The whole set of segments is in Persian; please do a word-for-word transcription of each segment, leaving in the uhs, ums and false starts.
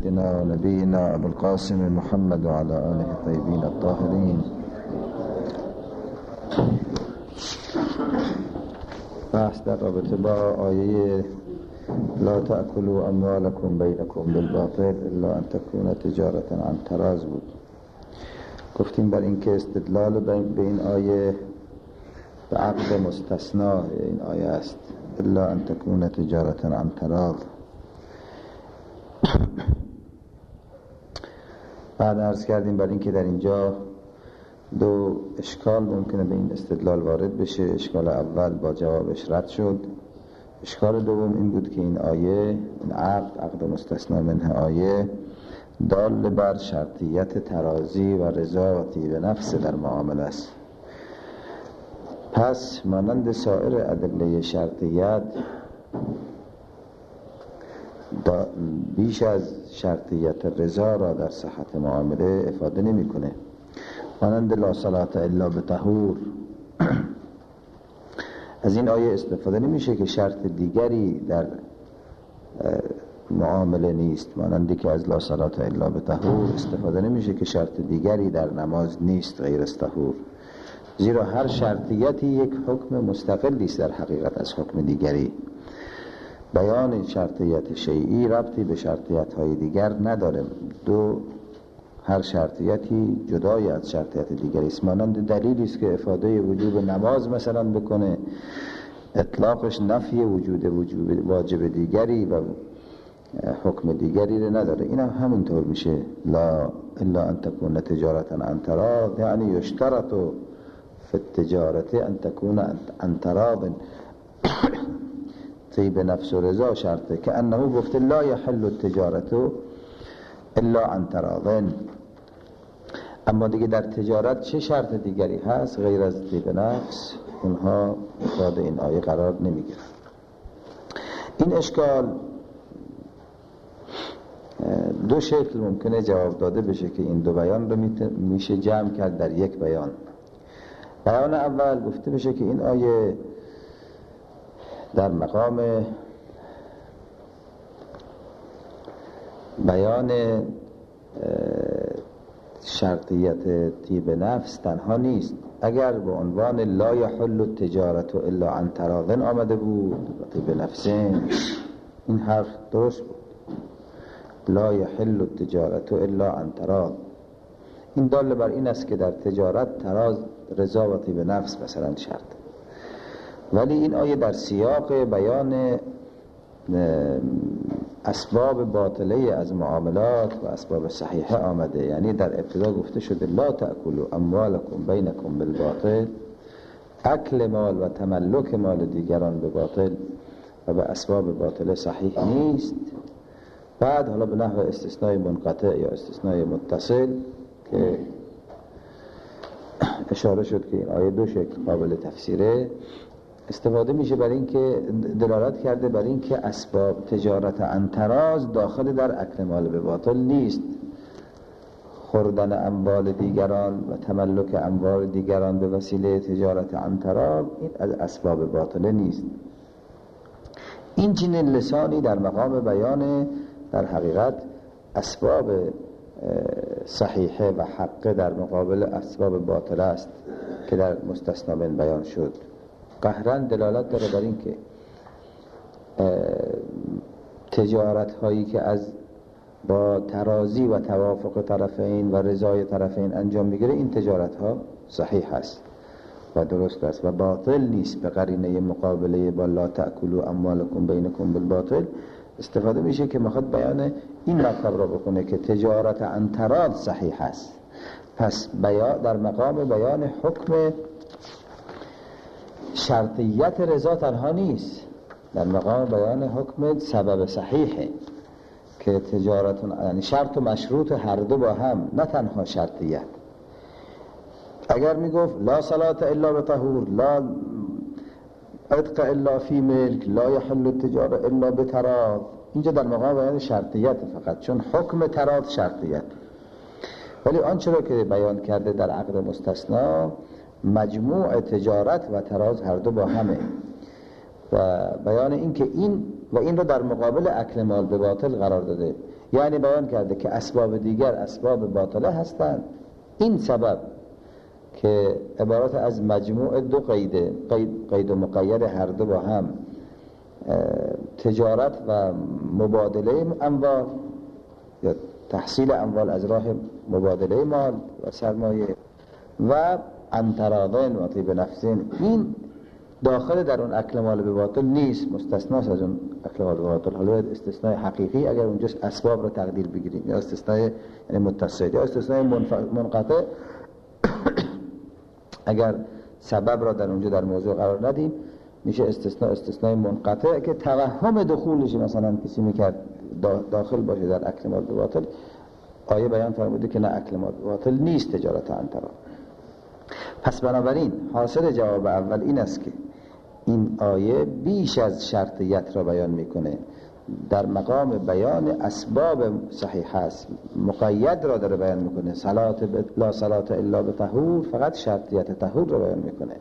سيدنا نبينا أبو القاسم محمد وعلى آله الطيبين الطاهرين. بحث در رابطه با آیه لا تأكلوا أموالكم بينكم بالباطل إلا أن تكون تجارة عن تراض بود. گفتیم بر این که استدلال به این آیه به عقد مستثنا این آیه است، الا ان تكون تجارة عن تراض. بعد عرض کردیم بر این که در اینجا دو اشکال ممکنه به این استدلال وارد بشه. اشکال اول با جوابش رد شد. اشکال دوم این بود که این آیه، این عقد عقد مستثنا منه آیه دال بر شرطیت ترازی و رضا و طیب نفس در معامله است. پس مانند سایر ادله شرطیت بیش از شرطیت رضا را در صحت معامله افاده نمی کنه. مانند لا صلاة الا بطهور از این آیه استفاده نمیشه که شرط دیگری در معامله نیست، مانندی که از لا صلاة الا بطهور استفاده نمیشه که شرط دیگری در نماز نیست غیر از طهور، زیرا هر شرطیتی یک حکم مستقلی است در حقیقت از حکم دیگری. بیان شرطیت شیئی ربطی به شرطیت های دیگر نداره. دو هر شرطیتی جدای از شرطیت دیگری است. مانند دلیلی است که افاده وجوب نماز مثلا بکنه، اطلاقش نفی وجود وجوب واجب دیگری و حکم دیگری رو نداره. این هم همینطور میشه لا الا ان تكون تجارة عن تراض، یعنی یشترط فی التجارة ان تكون عن تراض. طیب نفس و رضا شرطه که انه گفته لا یحل التجارة الا عن تراض. اما دیگه در تجارت چه شرط دیگری هست غیر از طیب نفس؟ اونها مورد این آیه قرار نمیگیرن. این اشکال دو شکل ممکنه جواب داده بشه که این دو بیان رو میشه جمع کرد در یک بیان. بیان اول گفته بشه که این آیه در مقام بیان شرطیت طیب نفس تنها نیست. اگر به عنوان لا یحل التجارة الا عن تراض آمده بود طیب نفسین، این حرف درست بود. لا یحل التجارة الا عن تراض، این دال بر این است که در تجارت تراض رضا و طیب نفس مثلا شرط. ولی این آیه در سیاق بیان اسباب باطله از معاملات و اسباب صحیحه آمده. یعنی در ابتدا گفته شده لا تأکلوا اموالکم بینکم بالباطل، اکل مال و تملک مال دیگران به باطل و به اسباب باطله صحیح نیست. بعد حالا به نحو استثناء منقطع یا استثناء متصل که اشاره شد که این آیه دو شکل قابل تفسیره استفاده میشه برای این که دلالت کرده برای این که اسباب تجارت عن تراض داخل در اکل مال به باطل نیست. خوردن اموال دیگران و تملک اموال دیگران به وسیله تجارت عن تراض این از اسباب باطله نیست. این چنین لسانی در مقام بیان در حقیقت اسباب صحیحه و حقه در مقابل اسباب باطله است که در مستثنا من بیان شد. قهراً دلالت داره بر این که تجارت هایی که از با ترازی و توافق طرفین و رضای طرفین انجام میگیره این تجارت ها صحیح است و درست است و باطل نیست. به قرینه مقابله با لا تأکلوا اموالکم بینکم بالباطل استفاده میشه که میخواد بیان این مطلب را بکنه که تجارت عن تراض صحیح است. پس بیان در مقام بیان حکم شرطیت رضا تنها نیست، در مقام بیان حکم سبب صحیحه که تجارت، یعنی شرط و مشروط هر دو با هم، نه تنها شرطیت. اگر میگفت لا صلاة الا بطهور، لا عتق الا فی ملک، لا یحل التجاره الا بتراض، اینجا در مقام بیان شرطیت فقط، چون حکم تراض شرطیت. ولی آنچه را که بیان کرده در عقد مستثنا مجموع تجارت و تراض هر دو با همه و بیان این که این و این رو در مقابل اکل مال به باطل قرار داده. یعنی بیان کرده که اسباب دیگر اسباب باطله هستند. این سبب که عبارت از مجموع دو قیده، قید, قید و مقید هر دو با هم، تجارت و مبادله اموال یا تحصیل اموال از راه مبادله مال و سرمایه و انتراضین و طیب نفسین، این داخل در اون اکل مال به باطل نیست، مستثناست از اون اکل مال به باطل. حالا استثناء حقیقی اگر اونجا اسباب رو تقدیر بگیریم، یا استثناء یعنی متصل، یا استثناء منقطع اگر سبب را در اونجا در موضوع قرار ندیم میشه استثناء استثناء منقطع که توهم دخولش مثلا کسی میکرد داخل باشه در اکل مال به باطل. آیه بیان فرموده که نه، اکل مال به باطل نیست تجارت انترا. پس بنابراین حاصل جواب اول این است که این آیه بیش از شرطیت را بیان میکنه، در مقام بیان اسباب صحیح است، مقید را داره بیان میکنه. صلات ب... لا صلات الا بطهور، فقط شرطیت طهور را بیان میکنه.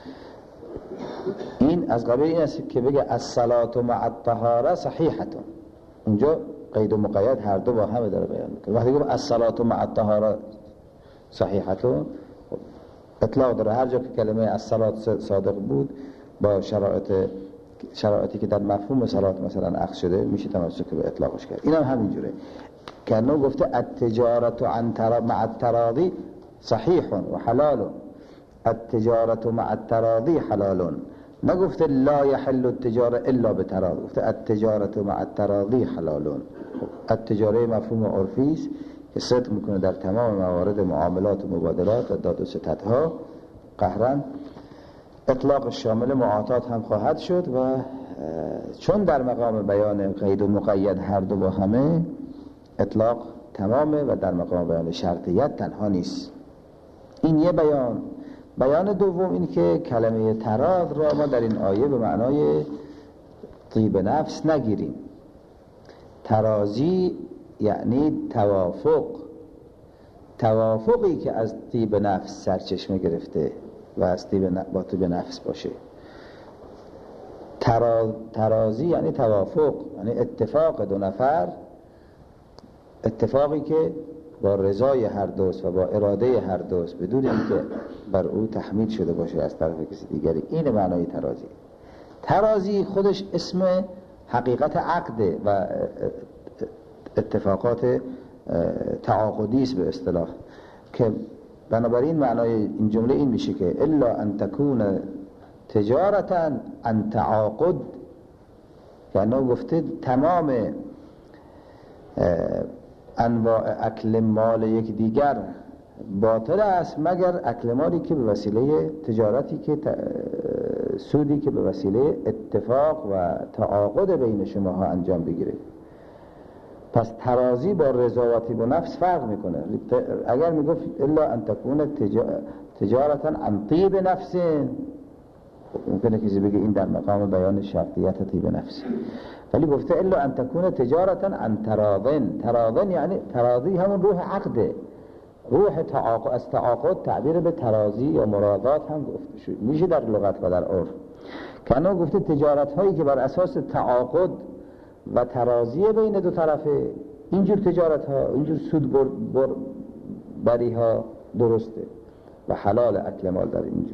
این از قبیل این است که بگه الصلات مع الطهاره صحیحتون، اونجا قید و مقید هر دو با هم داره بیان میکنه. وقتی گفت الصلات مع الطهاره صحیحتون، اطلاق داره هر جا که کلمه الصلات صادق بود با شرایط شرایطی که در مفهوم صلات مثلا اخذ شده میشه تمسک به اطلاقش کرد. این هم همینجوره که انو گفته التجارت عن مع التراضی صحیح و حلال، التجارت مع التراضی حلال، نگفته لا يحل التجاره الا بتراضی، گفته التجارت مع التراضی حلال. التجاره مفهوم عرفی است که صدق میکنه در تمام موارد معاملات و مبادلات و داد و ستدها قهرن. اطلاق شامل معاطات هم خواهد شد و چون در مقام بیان قید و مقید هر دو با همه، اطلاق تمامه و در مقام بیان شرطیت تنها نیست. این یه بیان. بیان دوم این که کلمه تراض را ما در این آیه به معنای طیب نفس نگیریم. ترازی یعنی توافق، توافقی که از طیب نفس سرچشمه گرفته و از طیب با طیب نفس باشه. ترا... ترازی یعنی توافق، یعنی اتفاق دو نفر، اتفاقی که با رضای هر دوست و با اراده هر دوست بدون اینکه بر او تحمیل شده باشه از طرف کسی دیگری. این معنای ترازی. ترازی خودش اسم حقیقت عقده و اتفاقات تعاقدی است به اصطلاح، که بنابراین معنای این جمله این میشه که الا ان تکون تجارتا عن تعاقد، یعنی گفته تمام انواع اکل مال یک دیگر باطل است مگر اکل مالی که به وسیله تجارتی که سودی که به وسیله اتفاق و تعاقد بین شماها انجام بگیره. پس ترازی با رضایتی با نفس فرق میکنه. اگر میگفت الا ان تکون تجارتا عن طیب نفس، ممکنه کسی بگه این در مقام بیان شرطیت طیب نفس، ولی گفته الا ان تکون تجارتا عن تراضن. تراضن یعنی تراضی همون روح عقده، روح تعاقد. از تعاقد تعبیر به ترازی یا مرادات هم گفته شد، میشه در لغت و در عرف. کنون گفته تجارت هایی که بر اساس تعاقد و ترازی بین دو طرفه، اینجور تجارت ها، اینجور سود بر بر بری ها درسته و حلال اکل مال در اینجور.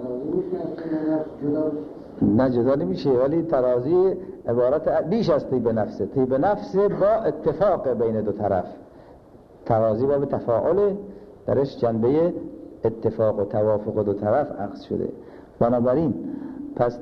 نه جدا نمیشه، ولی ترازی عبارت بیش از طیب نفسه. طیب نفسه با اتفاق بین دو طرف، ترازی با به تفاعل درش جنبه اتفاق و توافق دو طرف اخذ شده. بنابراین پس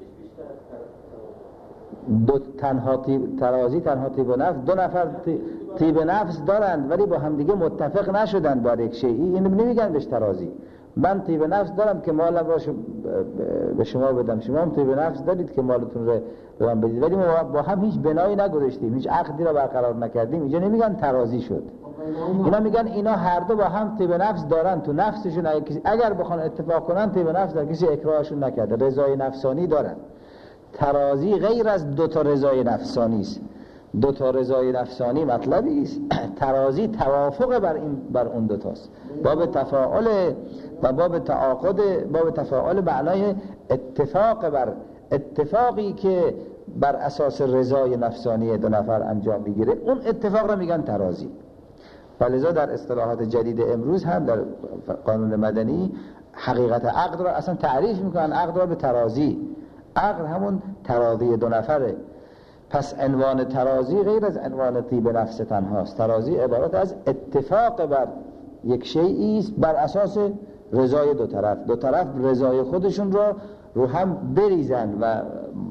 دو تنها طیب ترازی تنها طیب نفس، دو نفر طیب نفس دارند ولی با همدیگه متفق نشدند بر یک شیئی، این نمیگن بهش ترازی. من طیب نفس دارم که مالم را به شما بدم، شما هم طیب نفس دارید که مالتون رو به من بدید، ولی ما با هم هیچ بنایی نگذاشتیم، هیچ عقدی را برقرار نکردیم. اینجا نمیگن ترازی شد، اینا میگن اینا هر دو با هم طیب نفس دارن تو نفسشون. اگر بخوان اتفاق کنن طیب نفس در کسی اکراهشون نکرده، رضای نفسانی دارن. ترازی غیر از دو تا رضای نفسانی است. دو تا رضای نفسانی مطلبی است، ترازی توافق بر این بر اون دو تاست، باب تفاعل و باب تعاقد، باب تفاعل معنای اتفاق بر اتفاقی که بر اساس رضای نفسانی دو نفر انجام میگیره، اون اتفاق رو میگن ترازی. ولذا در اصطلاحات جدید امروز هم در قانون مدنی حقیقت عقد را اصلا تعریف میکنن، عقد را به ترازی. عقد همون تراضی دو نفره. پس عنوان ترازی غیر از عنوان طیب نفس تنهاست. ترازی عبارت از اتفاق بر یک شیئی است بر اساس رضای دو طرف. دو طرف رضای خودشون را رو هم بریزن و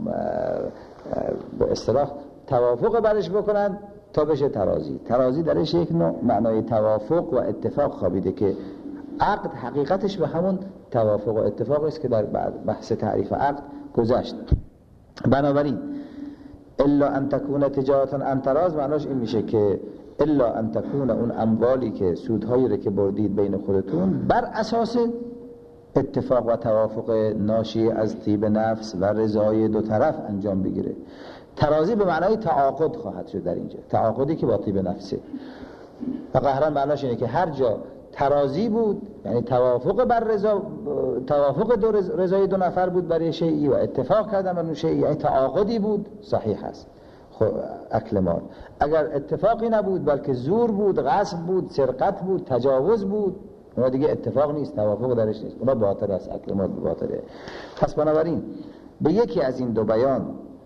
به اصطلاح توافق برش بکنن تا بشه ترازی. ترازی درش یک نوع معنای توافق و اتفاق خوابیده که عقد حقیقتش به همون توافق و اتفاق است که در بحث تعریف عقد گذشت. بنابراین الا ان تکون تجارتا عن تراض معناش این میشه که الا ان تکون، اون اموالی که سودهایی رو که بردید بین خودتون بر اساس اتفاق و توافق ناشی از طیب نفس و رضای دو طرف انجام بگیره. ترازی به معنای تعاقد خواهد شد در اینجا، تعاقدی که با طیب نفسه. و قهرن معناش اینه که هر جا ترازی بود، یعنی توافق بر رضا، توافق دو رضای دو نفر بود برای شیئی و اتفاق کردن بر اون شیئی، یعنی تعاقدی بود، صحیح است اکل مال. اگر اتفاقی نبود بلکه زور بود، غصب بود، سرقت بود، تجاوز بود، اونا دیگه اتفاق نیست، توافق درش نیست، اونا باطل است، اکل مال باطله. پس بنابراین به یکی از این دو بیان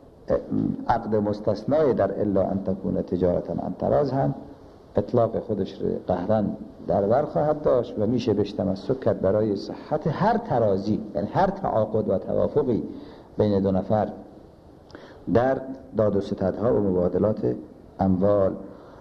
عقد مستثنای در الا ان تکون تجارتا عن تراض هم اطلاق خودش رو قهرن در بر خواهد داشت و میشه بهش تمسک کرد برای صحت هر ترازی، یعنی هر تعاقد و توافقی بین دو نفر در داد و ستدها و مبادلات اموال.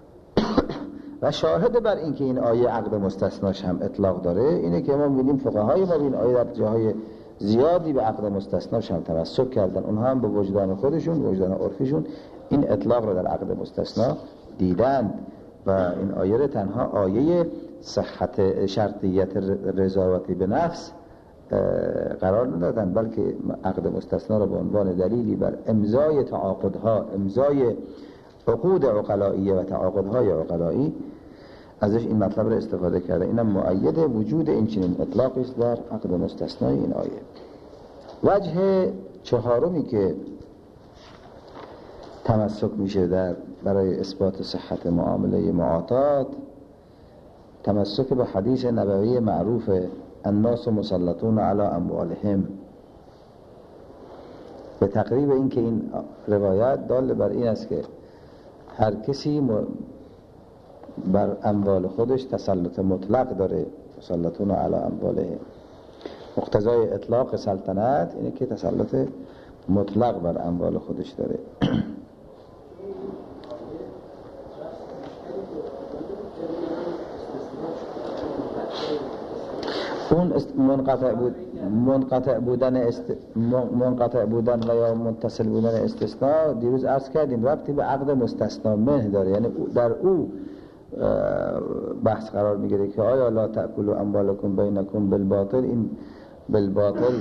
و شاهد بر این که این آیه عقد مستثناش هم اطلاق داره اینه که ما می‌بینیم فقهای ما این آیه در جاهای زیادی به عقد مستثناش هم تمسک کردن، اونها هم به وجدان خودشون، وجدان عرفیشون این اطلاق رو در عقد مستثنا دیدند و این آیه رو تنها آیه صحت شرطیت رضایتی به نفس قرار ندادن، بلکه عقد مستثنا رو به عنوان دلیلی بر امضای تعاقدها، امضای عقود عقلائیه و تعاقدهای عقلائی ازش این مطلب رو استفاده کرده. اینم مؤید وجود این چنین اطلاقی است در عقد مستثنای این آیه. وجه چهارمی که تمسک میشه در برای اثبات صحت معامله معاطات، تمسک به حدیث نبوی معروف الناس مسلطون علی اموالهم، به تقریب این که این روایت دال بر این است که هر کسی بر اموال خودش تسلط مطلق داره، مسلطون علی اموالهم. مقتضای اطلاق سلطنت اینه که تسلط مطلق بر اموال خودش داره. اون منقطع بود، منقطع بودن است... منقطع بودن و یا متصل بودن استثناء دیروز عرض کردیم ربطی به عقد مستثنا منه داره، یعنی در او بحث قرار میگیره که آیا لا تأکلوا اموالکم بینکم بالباطل، این بالباطل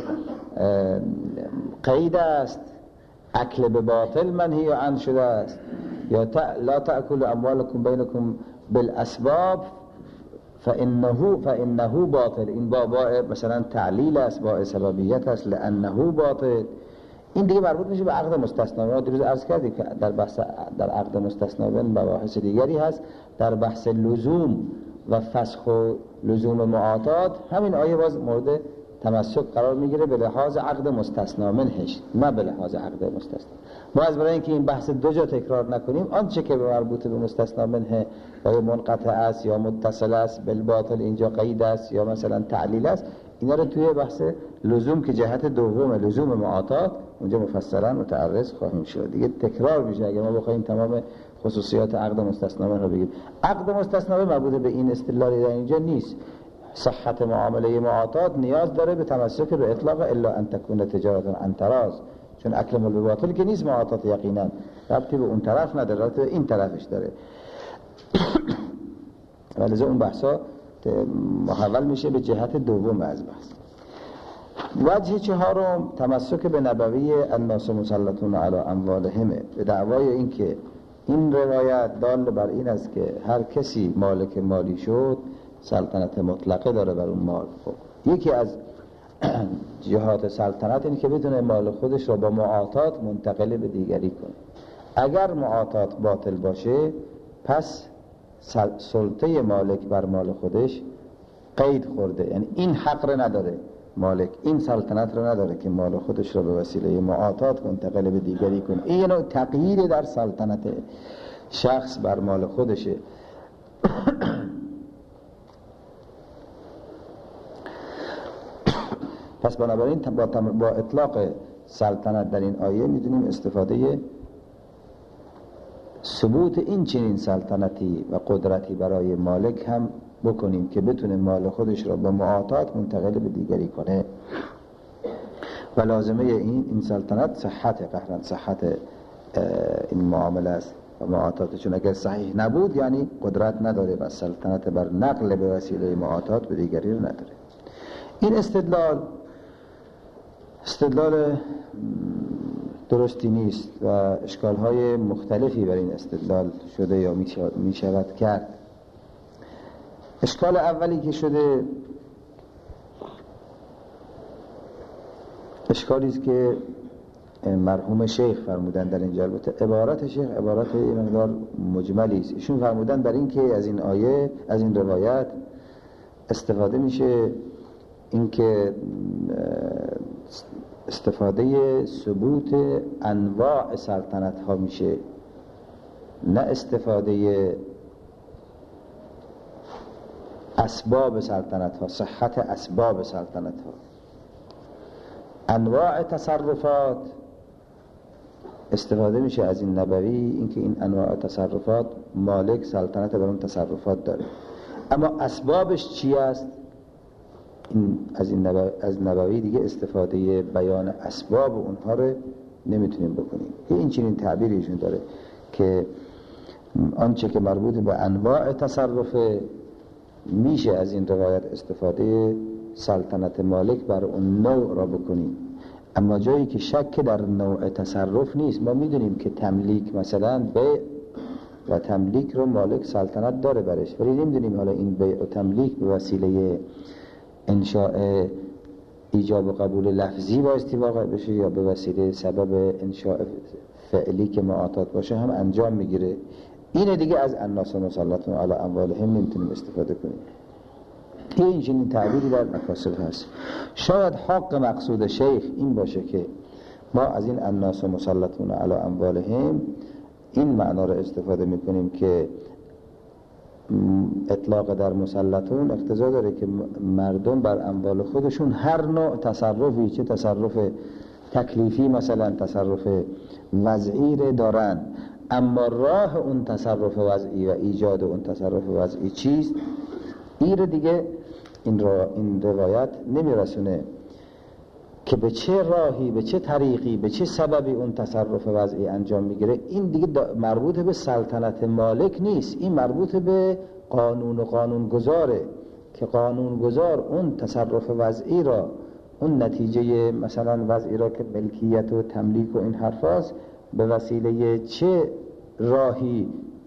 قید است، اکل به باطل منهی عنه شده است، یا لا تأکلوا اموالکم بینکم بالاسباب فانه فانه باطل، این با با مثلا تعلیل است، با سببیت است، لانه باطل. این دیگه مربوط میشه به عقد مستثنا. ما دیروز عرض کردیم که در بحث در عقد مستثنا بین مباحث دیگری هست، در بحث لزوم و فسخ و لزوم معاطات همین آیه باز مورد تمسک قرار میگیره به لحاظ عقد مستثنا منهش، نه به لحاظ عقد مستثنا. ما از برای اینکه این بحث دو جا تکرار نکنیم، آنچه که مربوط به مستثنا منه یا منقطع است یا متصل است، بالباطل اینجا قید است یا مثلا تعلیل است، اینا رو توی بحث لزوم که جهت دوم لزوم معاطات اونجا مفصلا متعرض خواهیم شد. دیگه تکرار میشه اگه ما بخوایم تمام خصوصیات عقد مستثنا منه رو بگیم. عقد مستثنا مربوط به این استدلالی در اینجا نیست. صحت معامله معاطات نیاز داره به تمسک به اطلاق الا ان تکون تجارتا عن تراض، چون اکل مال باطل که نیست معاطات، یقینا ربطی به اون طرف نداره، ربطی به این طرفش داره. ولذا اون بحثا محول میشه به جهت دوم از بحث. وجه چهارم تمسک به نبوی الناس مسلطون علی اموالهم، به دعوای این که این روایت دال بر این است که هر کسی مالک مالی شد سلطنت مطلقه داره بر اون مال. خب یکی از جهات سلطنت این که بتونه مال خودش را با معاطات منتقل به دیگری کنه. اگر معاطات باطل باشه پس سلطه مالک بر مال خودش قید خورده، یعنی این حق را نداره مالک، این سلطنت را نداره که مال خودش را به وسیله معاطات منتقل به دیگری کنه. این نوع تغییر در سلطنت شخص بر مال خودشه. پس بنابراین با, با اطلاق سلطنت در این آیه میدونیم استفاده ثبوت این چنین سلطنتی و قدرتی برای مالک هم بکنیم که بتونه مال خودش را با معاطات منتقل به دیگری کنه. و لازمه این این سلطنت صحت قهرن صحت این معامله است و معاطات، چون اگر صحیح نبود یعنی قدرت نداره و سلطنت بر نقل به وسیله معاطات به دیگری رو نداره. این استدلال استدلال درستی نیست و اشکال‌های مختلفی بر این استدلال شده یا می شود کرد. اشکال اولی که شده اشکالی است که مرحوم شیخ فرمودن در اینجا. البته عبارت شیخ عبارت این مقدار مجملی است. ایشون فرمودن در این که از این آیه از این روایت استفاده میشه اینکه استفاده ثبوت انواع سلطنت ها میشه، نه استفاده اسباب سلطنت ها، صحت اسباب سلطنت ها. انواع تصرفات استفاده میشه از این نبوی اینکه این انواع تصرفات مالک سلطنت بر اون تصرفات داره، اما اسبابش چی است؟ این از این نبوی از نبوی دیگه استفاده بیان اسباب اونها رو نمیتونیم بکنیم. این چنین تعبیریشون داره که آنچه که مربوط به انواع تصرف میشه از این روایت استفاده سلطنت مالک بر اون نوع را بکنیم. اما جایی که شک در نوع تصرف نیست، ما میدونیم که تملیک مثلا بیع و تملیک رو مالک سلطنت داره برش، ولی نمیدونیم حالا این بیع و تملیک به وسیله انشاء ایجاب و قبول لفظی بایستی واقع بشه یا به وسیله سبب انشاء فعلی که معاطات باشه هم انجام میگیره. این دیگه از الناس مسلطون علی اموالهم نمیتونیم استفاده کنیم. این چنین تعبیری در مکاسب هست. شاید حق مقصود شیخ این باشه که ما از این الناس مسلطون علی اموالهم این معنا رو استفاده میکنیم که اطلاق در مسلطون اقتضا داره که مردم بر اموال خودشون هر نوع تصرفی، چه تصرف تکلیفی مثلا تصرف وضعی دارن، اما راه اون تصرف وضعی و ایجاد اون تصرف وضعی چیست؟ این رو دیگه این, را این روایت نمیرسونه که به چه راهی، به چه طریقی، به چه سببی اون تصرف وضعی انجام میگیره. این دیگه مربوط به سلطنت مالک نیست، این مربوط به قانون و قانونگذاره که قانونگذار اون تصرف وضعی را، اون نتیجه مثلا وضعی را که ملکیت و تملیک و این حرفاست، به وسیله چه راهی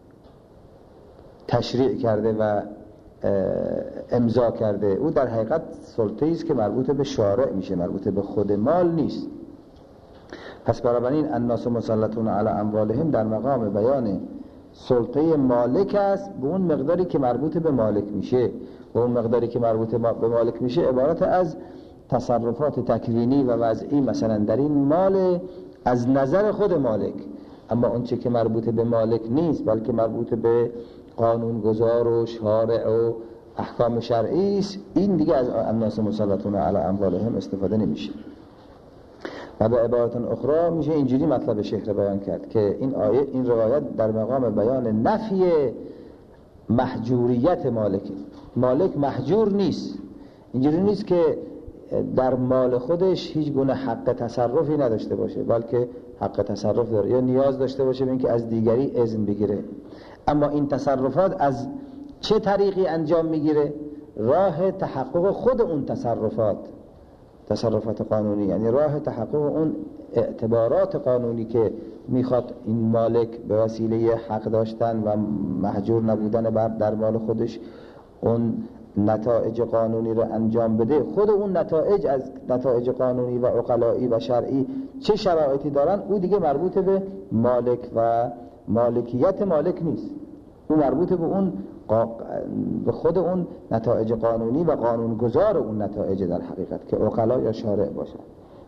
تشریع کرده و امضا کرده. او در حقیقت سلطه‌ای است که مربوط به شارع میشه، مربوط به خود مال نیست. پس بنابراین الناس مسلطون علی اموالهم در مقام بیان سلطه مالک است به اون مقداری که مربوط به مالک میشه، و اون مقداری که مربوط به مالک میشه عبارت از تصرفات تکوینی و وضعی مثلا در این مال از نظر خود مالک. اما اون چه که مربوط به مالک نیست بلکه مربوط به قانونگذار و شارع و احکام شرعی است، این دیگه از الناس مسلطون علی اموالهم استفاده نمیشه. و به عبارت اخرى میشه اینجوری مطلب شیخ بیان کرد که این آیه، این روایت در مقام بیان نفی محجوریت مالک. مالک محجور نیست، اینجوری نیست که در مال خودش هیچ گونه حق تصرفی نداشته باشه، بلکه حق تصرف داره یا نیاز داشته باشه به اینکه از دیگری اذن بگیره. اما این تصرفات از چه طریقی انجام میگیره؟ راه تحقق خود اون تصرفات، تصرفات قانونی، یعنی راه تحقق اون اعتبارات قانونی که میخواد این مالک به وسیله حق داشتن و محجور نبودن بر در مال خودش اون نتایج قانونی رو انجام بده، خود اون نتایج از نتایج قانونی و عقلایی و شرعی چه شرایطی دارن، او دیگه مربوط به مالک و مالکیت مالک نیست، او مربوط به اون به خود اون نتایج قانونی و قانونگذار اون نتایج در حقیقت که عقلا یا شارع باشه.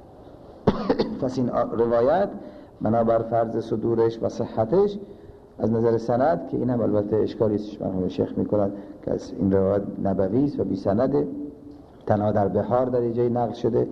پس این روایت بنابر فرض صدورش و صحتش از نظر سند، که این هم البته اشکالی است مرحوم شیخ میکنند که از این روایت نبوی است و بی سنده، تنها در بحار در اینجای نقل شده،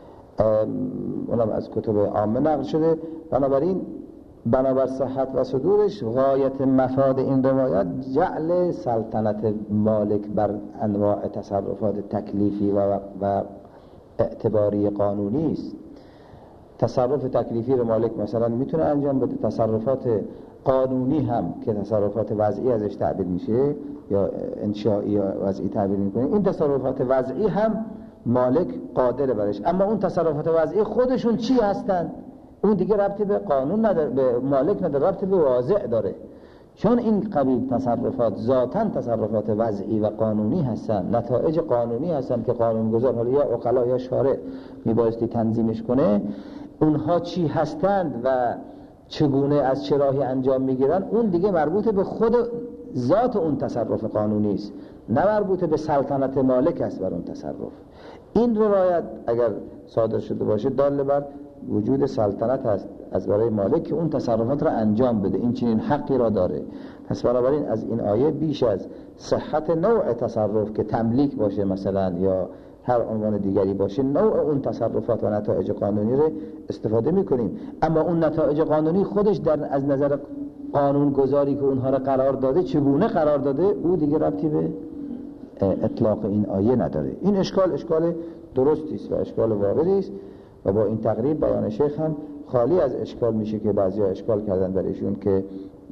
اونم از کتب عامه نقل شده. بنابراین بنابر صحت و صدورش غایت مفاد این روایت جعل سلطنت مالک بر انواع تصرفات تکلیفی و, و اعتباری قانونی است. تصرف تکلیفی رو مالک مثلا میتونه انجام بده، تصرفات قانونی هم که تصرفات وضعی ازش تعبیر میشه یا انشائی یا وضعی تعبیر میکنه، این تصرفات وضعی هم مالک قادر برش. اما اون تصرفات وضعی خودشون چی هستن؟ اون دیگه ربطی به قانون نداره، به مالک نداره، ربطی به واضع داره. چون این قبیل تصرفات ذاتاً تصرفات وضعی و قانونی هستن، نتایج قانونی هستن که قانونگذار حالا یا عقلا یا شارع میبایستی تنظیمش کنه، اونها چی هستند و چگونه از چه راهی انجام میگیرن، اون دیگه مربوط به خود ذات اون تصرف قانونی است، نه مربوط به سلطنت مالک است بر اون تصرف. این روایت اگر صادر شده باشه دال بر وجود سلطنت هست از برای مالک که اون تصرفات را انجام بده، این چنین حقی را داره. پس بنابراین از این آیه بیش از صحت نوع تصرف که تملیک باشه مثلا یا هر عنوان دیگری باشه، نوع اون تصرفات و نتایج قانونی رو استفاده میکنیم. اما اون نتایج قانونی خودش در از نظر قانون گذاری که اونها را قرار داده چگونه قرار داده، او دیگه ربطی به اطلاق این آیه نداره. این اشکال اشکال درستی است و اشکال واردی است و با این تقریب بیان شیخ هم خالی از اشکال میشه که بعضیا اشکال کردن در ایشون که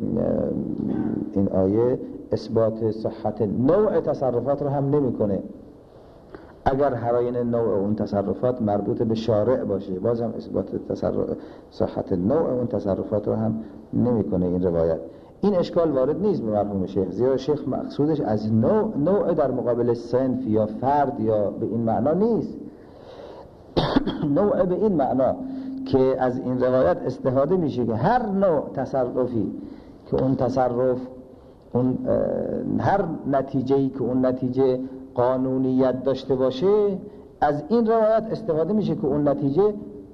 این آیه اثبات صحت نوع تصرفات رو هم نمیکنه. اگر هراین نوع اون تصرفات مربوط به شارع باشه، باز هم اثبات تصرف صحت نوع اون تصرفات رو هم نمیکنه این روایت. این اشکال وارد نیست به مرحوم شیخ، زیرا شیخ مقصودش از نوع نوع در مقابل صنف یا فرد یا به این معنا نیست. نوع به این معنا که از این روایت استفاده میشه که هر نوع تصرفی که اون تصرف اون هر نتیجه‌ای که اون نتیجه قانونیت داشته باشه، از این روایت استفاده میشه که اون نتیجه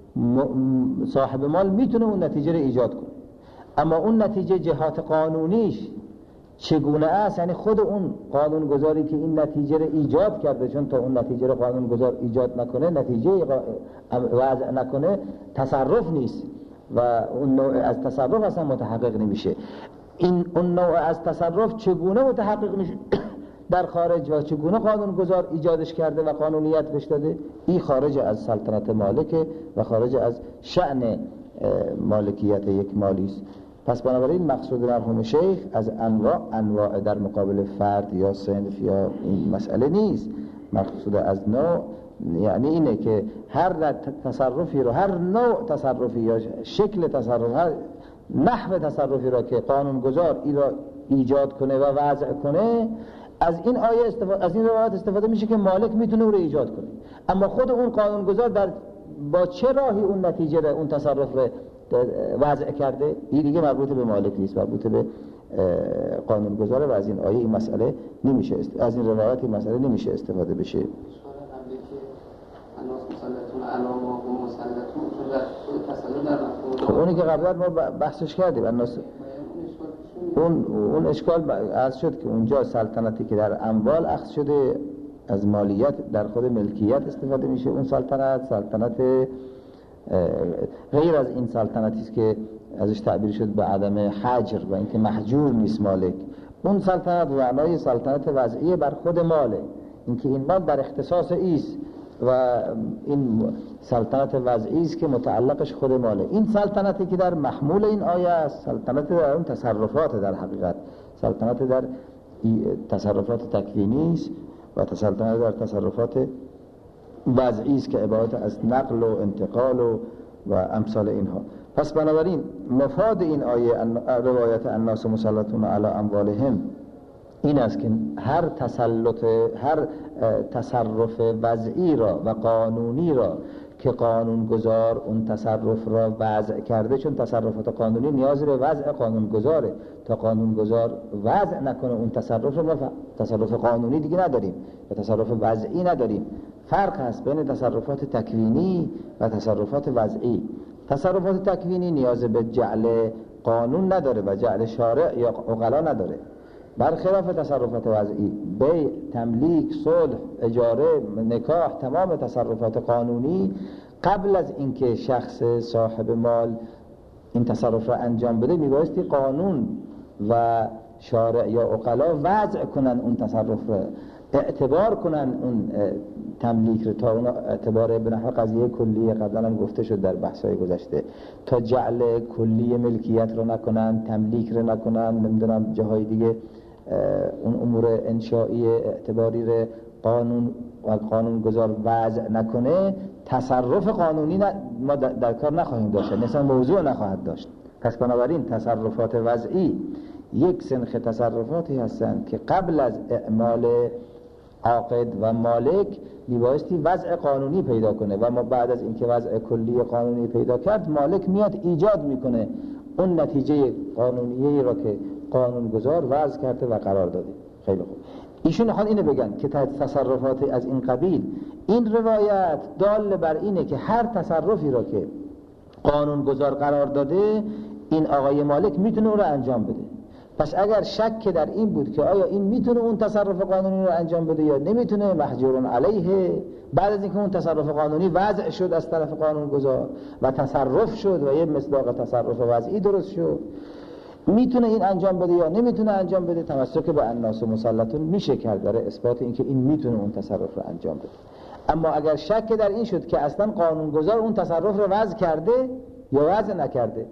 صاحب مال میتونه اون نتیجه رو ایجاد کنه. اما اون نتیجه جهات قانونیش چگونه است، یعنی خود اون قانونگذاری که این نتیجه رو ایجاد کرده، چون تا اون نتیجه رو قانونگذار ایجاد نکنه، نتیجه وضع نکنه، تصرف نیست و اون نوع از تصرف اصلا متحقق نمیشه. این اون نوع از تصرف چگونه متحقق میشه در خارج و چگونه قانونگذار ایجادش کرده و قانونیت بهش داده، این خارج از سلطنت مالک و خارج از شأن مالکیت یک مالی است. پس بنابراین مقصود مرحوم شیخ از انواع انواع در مقابل فرد یا صنف یا این مسئله نیست. مقصود از نوع یعنی اینه که هر تصرفی رو، هر نوع تصرفی یا شکل تصرف، هر نحو تصرفی را که قانونگذار ای را ایجاد کنه و وضع کنه، از این آیه استفاده، از این روایت استفاده میشه که مالک میتونه او رو ایجاد کنه. اما خود اون قانونگذار در با چه راهی اون نتیجه را، اون تصرف را وضع کرده، این دیگه مربوط به مالک نیست، مربوط به قانونگذاره و از این آیه این مسئله نمیشه است... از این روایت این مسئله نمیشه استفاده بشه. خب اونی که قبلا ما بحثش کردیم الناس، اون اون اشکال عرض شد که اونجا سلطنتی که در اموال اخذ شده از مالیت در خود ملکیت استفاده میشه، اون سلطنت سلطنت غیر از این سلطنتی است که ازش تعبیر شد به عدم حجر و اینکه محجور نیست مالک. اون سلطنت معنای سلطنت وضعی بر خود ماله، اینکه این مال در اختصاص ایست و این سلطنت وضعی است که متعلقش خود ماله. این سلطنتی که در محمول این آیه است سلطنت در اون تصرفات، در حقیقت سلطنت در تصرفات تکوینی است و سلطنت در تصرفات وضعی است که عبارت از نقل و انتقال و و امثال اینها. پس بنابراین مفاد این آیه روایت الناس مسلطون علی اموالهم این است که هر تسلط هر تصرف وضعی را و قانونی را که قانونگذار اون تصرف را وضع کرده، چون تصرفات قانونی نیاز به وضع قانونگذاره، تا قانونگذار وضع نکنه اون تصرف را، تصرف قانونی دیگه نداریم و تصرف وضعی نداریم. فرق هست بین تصرفات تکوینی و تصرفات وضعی. تصرفات تکوینی نیاز به جعل قانون نداره و جعل شارع یا عقلا نداره، برخلاف تصرفات وضعی. بیع، تملیک، صلح، اجاره، نکاح، تمام تصرفات قانونی قبل از اینکه شخص صاحب مال این تصرف را انجام بده میبایستی قانون و شارع یا عقلا وضع کنن اون تصرف را، اعتبار کنن اون تملیک رو، تا اون اعتبار به نحو قضیه کلیه قبلا هم گفته شد در بحث‌های گذشته، تا جعل کلی ملکیت رو نکنن، تملیک رو نکنن، نمیدونم جاهای دیگه اون امور انشائی اعتباری رو قانون و قانونگذار وضع نکنه، تصرف قانونی ما در کار نخواهیم داشت، مثلا موضوع نخواهد داشت. پس بنابراین تصرفات وضعی یک سنخ تصرفاتی هستند که قبل از اعمال عاقد و مالک میبایستی وضع قانونی پیدا کنه و ما بعد از اینکه وضع کلی قانونی پیدا کرد مالک میاد ایجاد میکنه اون نتیجه قانونیه را که قانونگذار وضع کرده و قرار داده. خیلی خوب، ایشون حال اینو بگن که تصرفات از این قبیل، این روایت دال بر اینه که هر تصرفی را که قانونگذار قرار داده این آقای مالک میتونه اون رو انجام بده. پس اگر شک در این بود که آیا این میتونه اون تصرف قانونی رو انجام بده یا نمیتونه، محجور علیه. بعد از اینکه اون تصرف قانونی وضع شد از طرف قانونگذار و تصرف شد و یه مصداق تصرف وضعی درست شد، میتونه این انجام بده یا نمیتونه انجام بده، تمسک به الناس مسلطون میشه کرد برای اثبات اینکه این میتونه اون تصرف رو انجام بده. اما اگر شک در این شد که اصلا قانونگذار اون تصرف رو وضع کرده یا وضع نکرده،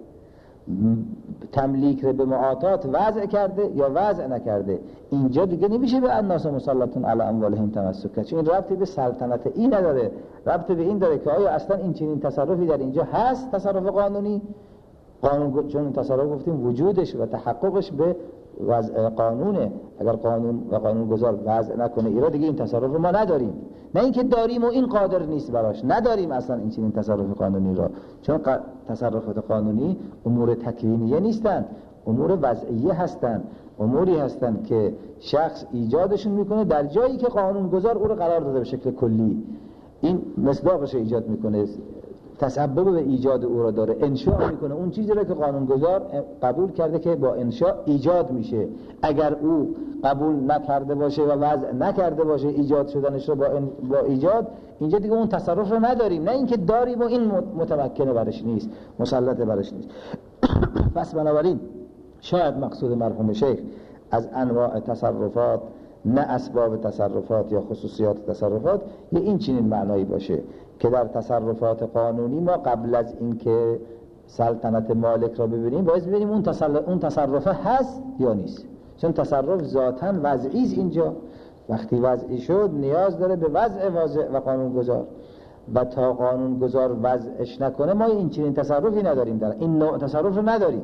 تملیک رو به معاطات وضع کرده یا وضع نکرده، اینجا دیگه نمیشه به الناس مسلطون علی اموالهم تمسک کرد، چون این ربطی به سلطنت این نداره، ربطی به این داره که آیا اصلا این چنین تصرفی در اینجا هست، تصرف قانونی. قانون، چون تصرف گفتیم وجودش و تحققش به وضع قانونه، اگر قانون و قانونگذار وضع نکنه ایرا دیگه این تصرف رو ما نداریم. نه اینکه داریم و این قادر نیست براش، نداریم اصلا این چنین تصرف قانونی را، چون ق... تصرفات قانونی امور تکوینیه نیستند، امور وضعیه هستند، اموری هستند که شخص ایجادشون میکنه در جایی که قانونگذار او رو قرار داده به شکل کلی، این مصداقش ایجاد میکنه، تسبب به ایجاد او را داره، انشاء میکنه اون چیزی را که قانونگذار قبول کرده که با انشاء ایجاد میشه. اگر او قبول نکرده باشه و وضع نکرده باشه ایجاد شدنش رو با, با ایجاد، اینجا دیگه اون تصرف رو نداریم. نه اینکه داریم و این متمکنه برش نیست، مسلط برش نیست. پس بنابراین شاید مقصود مرحوم شیخ از انواع تصرفات نه اسباب تصرفات یا خصوصیات تصرفات یه این چنین معنایی باشه که در تصرفات قانونی ما قبل از اینکه سلطنت مالک را ببینیم باید ببینیم اون تصرف اون تصرفه هست یا نیست، چون تصرف ذاتاً وضعی است. اینجا وقتی وضعی شد نیاز داره به وضع واضح و قانونگذار، و تا قانونگذار وضعش نکنه ما این چنین تصرفی نداریم، در این نوع تصرف رو نداریم.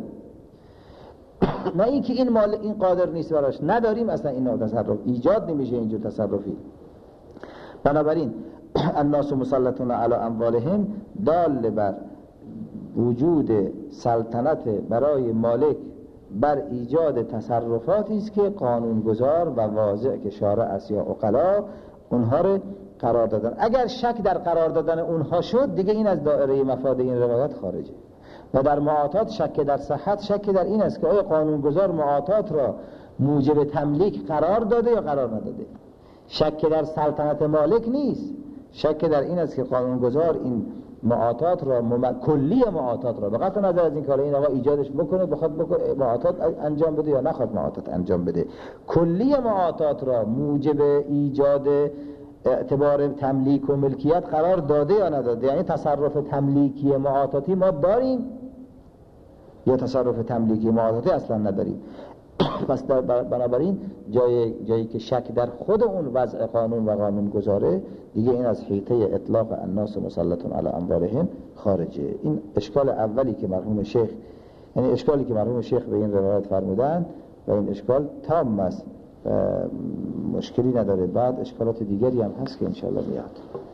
نه اینکه این مال این قادر نیست براش، نداریم اصلا این نوع تصرف، ایجاد نمیشه اینجور تصرفی. بنابراین الناس مسلطون علی اموالهم دال بر وجود سلطنت برای مالک بر ایجاد تصرفاتی است که قانونگذار و واضع که شارع است یا عقلا اونها رو قرار دادن. اگر شک در قرار دادن اونها شد دیگه این از دایره مفاد این روایت خارجه. و در معاطات شک در صحت، شک در این است که آیا قانونگذار معاطات را موجب تملیک قرار داده یا قرار نداده. شک در سلطنت مالک نیست، شک در این است که قانونگذار این معاطات را مم... کلی معاطات را بقطع نظر از این که این آقا ایجادش بکنه بخواد بکنه معاطات انجام بده یا نخواد معاطات انجام بده، کلی معاطات را موجب ایجاد اعتبار تملیک و ملکیت قرار داده یا نداده. یعنی تصرف تملیکی معاطاتی ما داریم یا تصرف تملیکی معاطاتی اصلا نداریم. پس بنابراین جای جایی که شک در خود اون وضع قانون و قانون گذاره دیگه این از حیطه اطلاق الناس مسلطون علی اموالهم خارجه. این اشکال اولی که مرحوم شیخ، یعنی اشکالی که مرحوم شیخ به این روایت فرمودن و این اشکال تام است و مشکلی نداره. بعد اشکالات دیگری هم هست که انشاءالله میاد.